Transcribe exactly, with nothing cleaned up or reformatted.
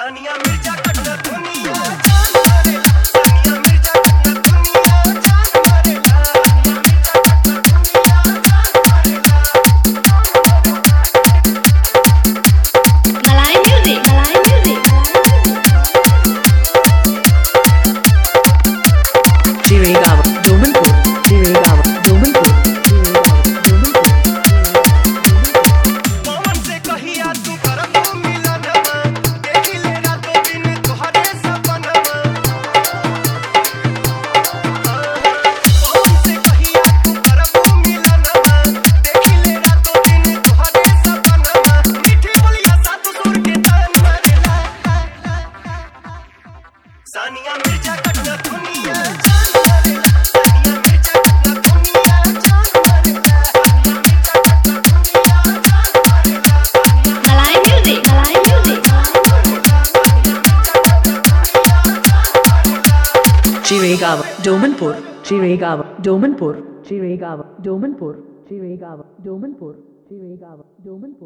सानिया मिर्जा कटना दुनिया जान मारेला सानिया मिर्जा कटना दुनिया जान मारेला सानिया मिर्जा कटना दुनिया जान मारेला Malay music, Malay music. Chirigava, Domanpur, Chirigava, Domanpur, Chirigava, Domanpur. पवन से कहिया तू करब मिलनवा देखी ले रातों दिन तोहरे सपनवा पवन से कहिया तू करब मिलनवा देखी ले रातों दिन तोहरे सपनवा मीठी बोलिया साथ सुर के तान मारेला सानिया मिर्जा कटना दुनिया जान मारेला सानिया मिर्जा कटना दुनिया जान मारेला सानिया मिर्जा कटना दुनिया जान मारेला Malay music, Malay music. Chirigava, Domanpur, Chirigava, Domanpur, Chirigava, Domanpur, Chirigava, Domanpur, Chirigava, Domanpur.